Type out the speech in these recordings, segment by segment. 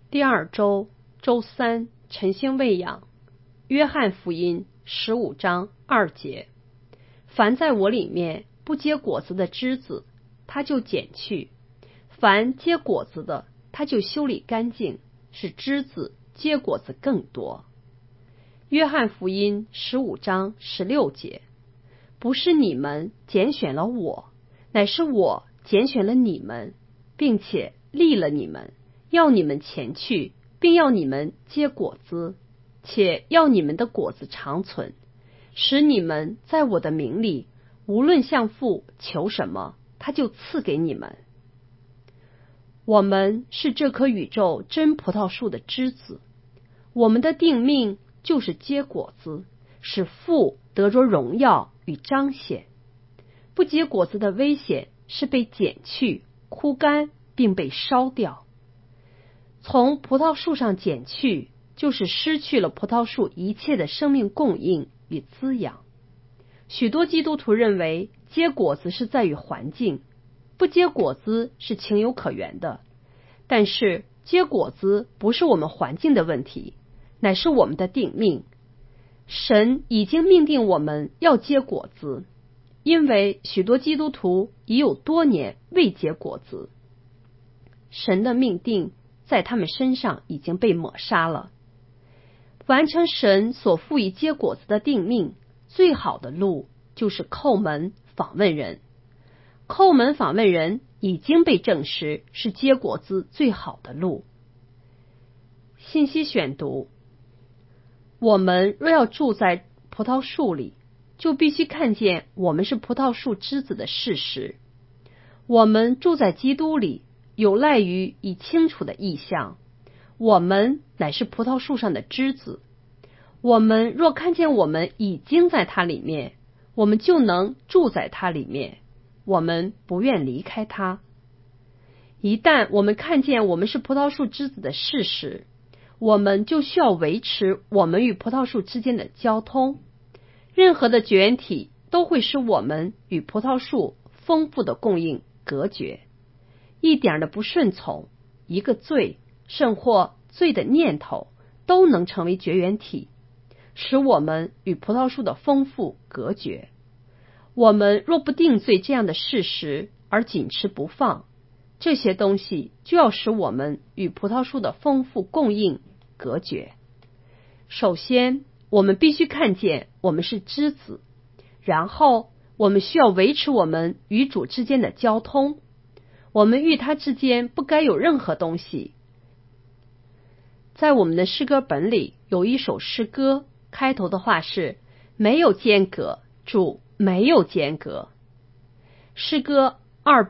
第二周周三晨星喂养，约翰福音15章2节，凡在我里面不结果子的枝子，他就剪去；凡结果子的，他就修理干净，使枝子结果子更多。约翰福音15章16节，不是你们拣选了我，乃是我拣选了你们，并且立了你们，要你们前去，并要你们结果子，且要你们的果子长存，使你们在我的名里，无论向父求什么，他就赐给你们。我们是这棵宇宙真葡萄树的枝子，我们的定命就是结果子，使父得着荣耀与彰显。不结果子的危险是被剪去、枯干并被烧掉。从葡萄树上剪去，就是失去了葡萄树一切的生命供应与滋养。许多基督徒认为结果子是在于环境，不结果子是情有可原的。但是结果子不是我们环境的问题，乃是我们的定命。神已经命定我们要结果子，因为许多基督徒已有多年未结果子。神的命定在他们身上已经被抹杀了。完成神所赋予结果子的定命，最好的路就是叩门访问人。叩门访问人已经被证实是结果子最好的路。信息选读：我们若要住在葡萄树里，就必须看见我们是葡萄树枝子的事实。我们住在基督里，有赖于以清楚的意象，我们乃是葡萄树上的枝子。我们若看见我们已经在它里面，我们就能住在它里面，我们不愿离开它。一旦我们看见我们是葡萄树枝子的事实，我们就需要维持我们与葡萄树之间的交通。任何的绝缘体都会使我们与葡萄树丰富的供应隔绝。一点的不顺从，一个罪，甚或罪的念头，都能成为绝缘体，使我们与葡萄树的丰富隔绝。我们若不定罪这样的事实而紧持不放，这些东西就要使我们与葡萄树的丰富供应隔绝。首先，我们必须看见我们是枝子，然后我们需要维持我们与主之间的交通。我们与他之间不该有任何东西。在我们的诗歌本里有一首诗歌，开头的话是没有间隔，主没有间隔。诗歌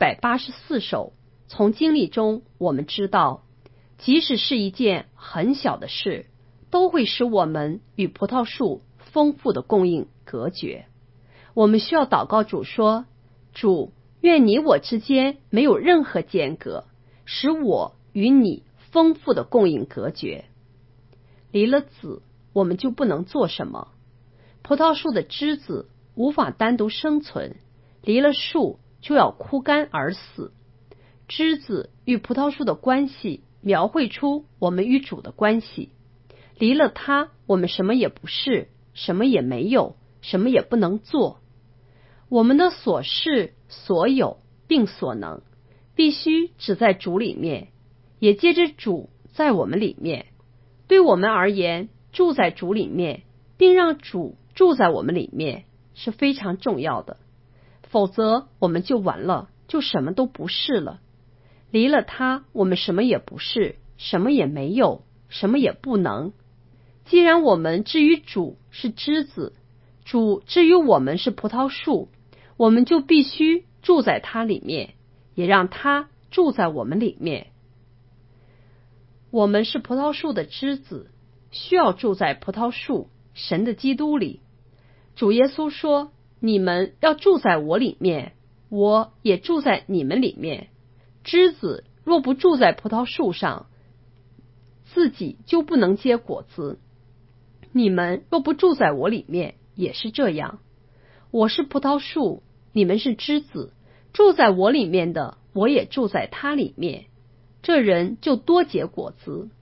284首，从经历中我们知道，即使是一件很小的事，都会使我们与葡萄树丰富的供应隔绝。我们需要祷告主说，主，愿你我之间没有任何间隔，使我与你丰富的供应隔绝。离了子，我们就不能做什么。葡萄树的枝子无法单独生存，离了树就要枯干而死。枝子与葡萄树的关系描绘出我们与主的关系。离了它，我们什么也不是，什么也没有，什么也不能做。我们的所是、所有并所能，必须只在主里面，也借着主在我们里面。对我们而言，住在主里面，并让主住在我们里面是非常重要的。否则我们就完了，就什么都不是了。离了他，我们什么也不是，什么也没有，什么也不能。既然我们至于主是枝子，主至于我们是葡萄树，我们就必须住在他里面，也让他住在我们里面。我们是葡萄树的枝子，需要住在葡萄树神的基督里。主耶稣说，你们要住在我里面，我也住在你们里面。枝子若不住在葡萄树上，自己就不能结果子。你们若不住在我里面，也是这样。我是葡萄树，你们是枝子，住在我里面的，我也住在他里面。这人就多结果子，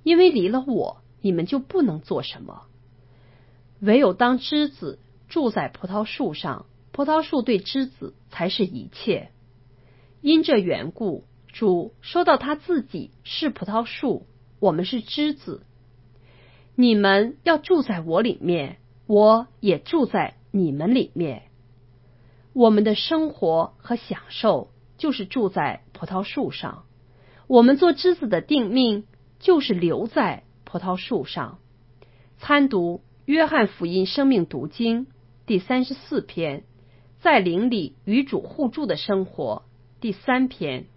因为离了我，你们就不能做什么。唯有当枝子住在葡萄树上，葡萄树对枝子才是一切。因这缘故，主说到他自己是葡萄树，我们是枝子。你们要住在我里面，我也住在你们里面。我们的生活和享受就是住在葡萄树上，我们做枝子的定命就是留在葡萄树上。参读约翰福音生命读经第34篇，在灵里与主互助的生活第3篇。